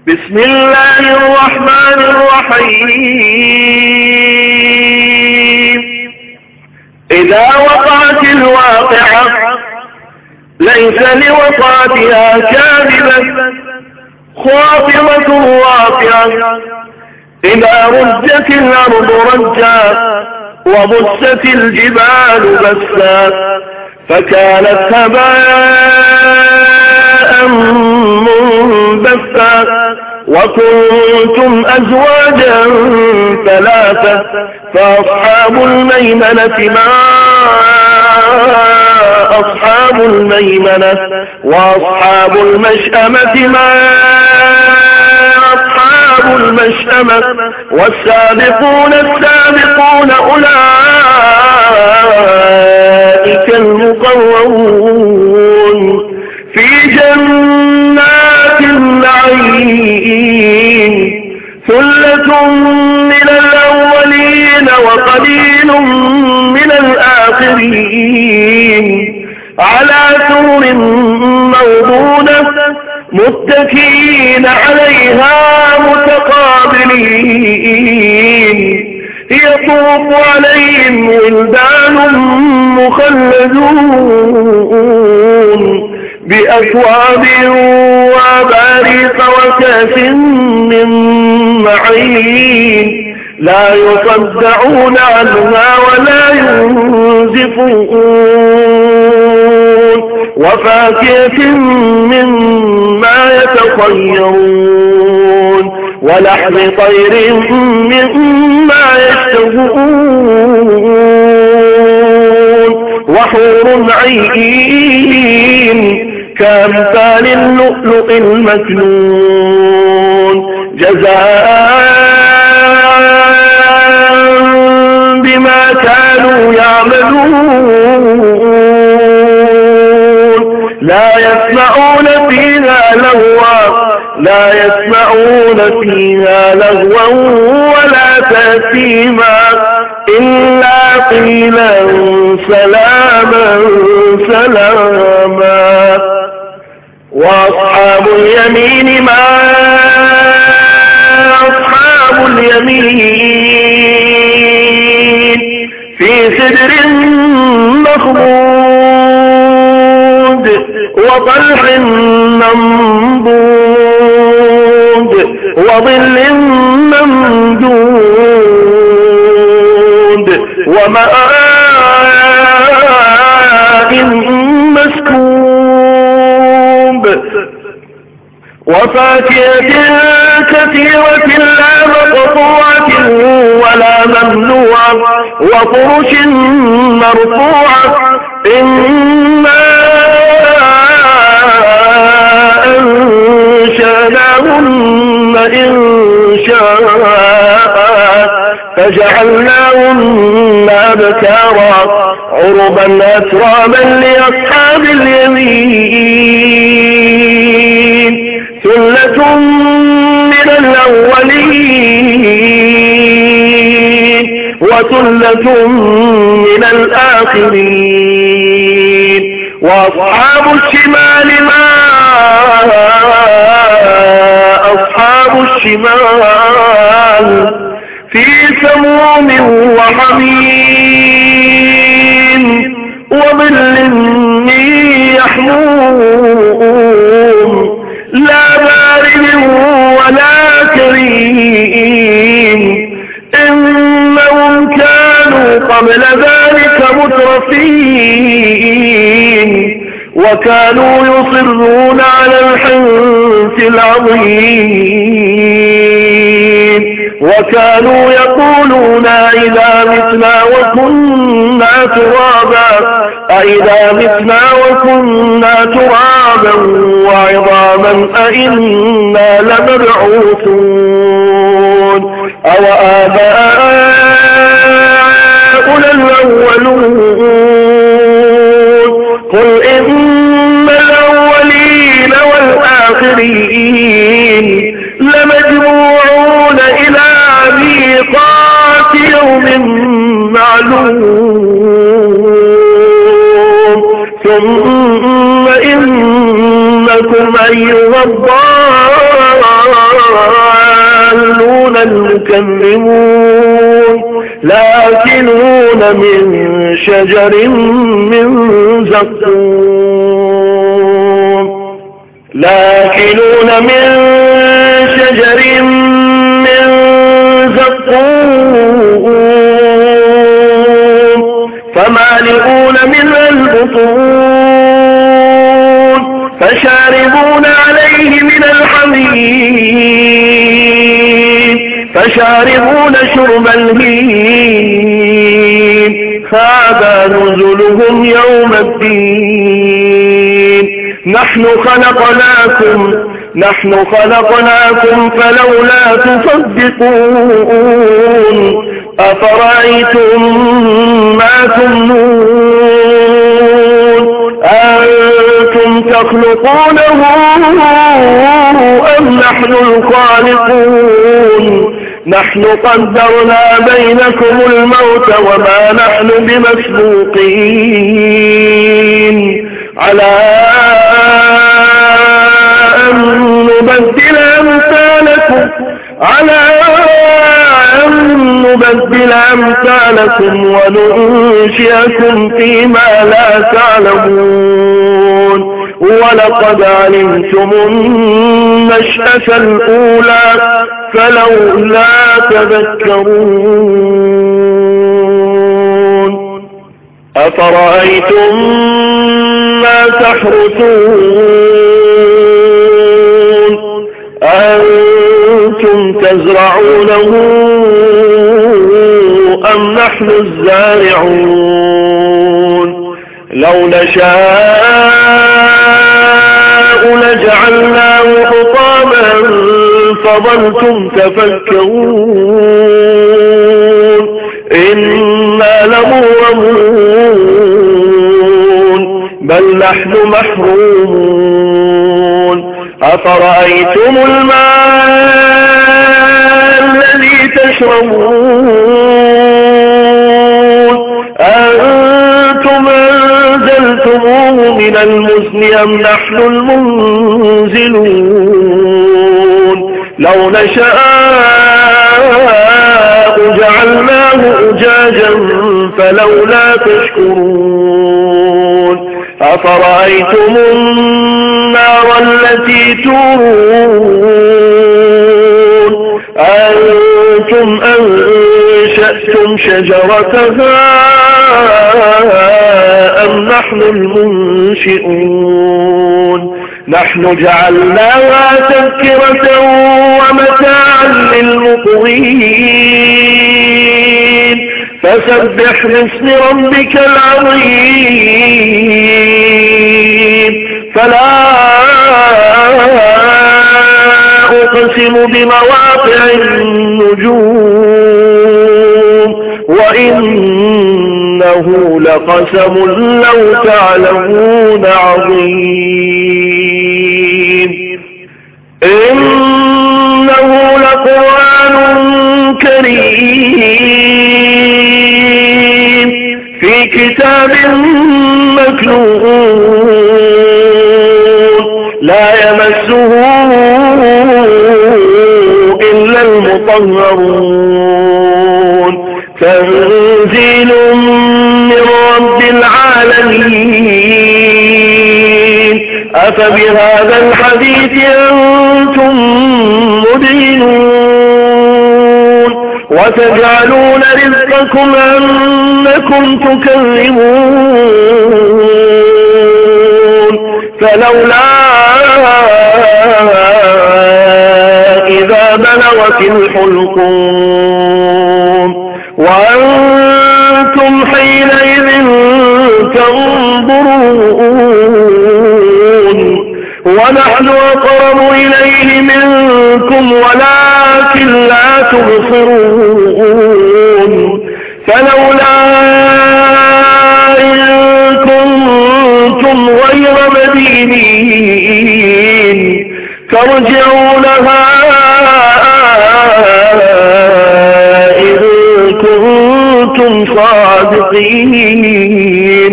بسم الله الرحمن الرحيم. إذا وقعت الواقعة ليس لوقعتها كاذبة خافضة رافعة. إذا رجت الأرض رجا وبست الجبال بسا فكانت هباء منبثا وكنتم أزواجا ثلاثة فأصحاب الميمنة ما أصحاب الميمنة وأصحاب المشأمة ما أصحاب المشأمة والسابقون السابقون أولئك المقربون في جنات النعيم. ثلة من الأولين وقليل من الآخرين على سرر موضونة متكئين عليها متقابلين يطوف عليهم ولدان مخلدون بأكواب وأباريق وكأس من معين لا يصدعون عنها ولا ينزفون وفاكهة مما يتخيرون ولحم طير مما يشتهون وحور عين كأمثال اللؤلؤ المكنون جزاء بما كانوا يعملون لا يسمعون فيها لغوا ولا تأثيما إلا قيلا سلاما سلاما. وأصحاب اليمين ما أصحاب اليمين في سدر مخضود وطلح منضود وظل ممدود وماء مسكوب وفاكهة كثيرة لا مقطوعة ولا ممنوعة وفرش مرفوعة إنا أنشأناهن إنشاء فجعلناهن أبكارا عربا أترابا لأصحاب اليمين. ثلة من الأولين وثلة من الآخرين. وأصحاب الشمال ما أصحاب الشمال في سموم وحميم وظل من يحموم لا بارد ولا كريم إنهم كانوا قبل ذلك مترفين وكانوا يصرون على الحنث العظيم وكانوا يقولون إذا متنا وكنا ترابا أئذا متنا وكنا ترابا وعظاما أئنا لمبعوثون أو آباؤنا الأولون قل إن الأولين والآخرين لمجموعون إلى ميقات يوم معلوم ثم إنكم أيها الضالون المكذبون لآكلون من شجر من زقوم لآكلون من شجر من زقوم فمالئون منها البطون فشاربون عليه من الحميم فشاربون شرب الهيم هذا نزلهم يوم الدين نحن خلقناكم فلولا تصدقون أفرأيتم ما تمنون أنتم تخلقونه أم نحن الخالقون نحن قدرنا بينكم الموت وما نحن بمسبوقين على أن نبدل أمثالكم وننشئكم فيما لا تعلمون ولقد علمتم النشأة الأولى فلولا تذكرون أفرأيتم ما تحرثون أنتم تزرعونه أم نحن الزارعون لو نشاء لجعلناه حطاما فظلتم تفكرون إنا لمغرمون بل نحن محرومون أفرأيتم الماء الذي تشربون أنتم أنزلتموه من المزن أم نحن المنزلون لو نشاء جعلناه أجاجا فلولا تشكرون أفرأيتم النار التي تورون أنتم أنشأتم شجرتها أم نحن المنشئون نحن جعلناها تذكرة ومتاعا للمقوين فسبح باسم ربك العظيم فلا أقسم بمواقع النجوم وإنه لقسم لو تعلمون عظيم إنه لقرآن كريم في كتاب مكنون لا يمسه إلا المطهرون تنزيل من رب العالمين أفبهذا الحديث أنتم مدينون وتجعلون رزقكم أنكم تكذبون فلولا إذا بلغت الحلقوم وأنتم حينئذ تنظرون ونحن أقرب إليه منكم ولكن لا تبصرون فلولا إن كنتم غير مدينين ترجعونها إن كنتم صادقين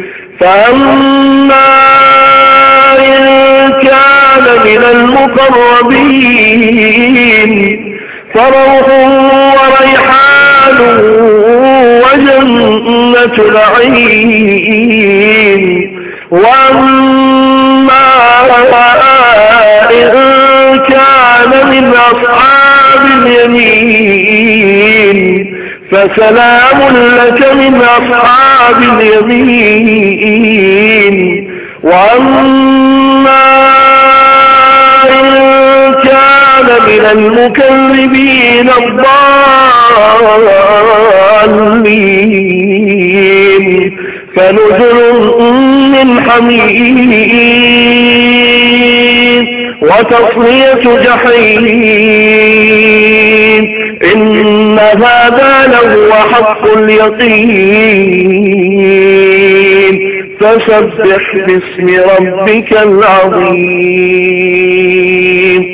فأما إن كان من المقربين فروح وريحان وجنة نعيم. وأما إن كان من أصحاب اليمين فسلام لك من أصحاب اليمين. وأما إن كان من المكذبين الضالين فنزل من حميم وتصلية جحيم. إن هذا لهو حق اليقين. فسبح باسم ربك العظيم.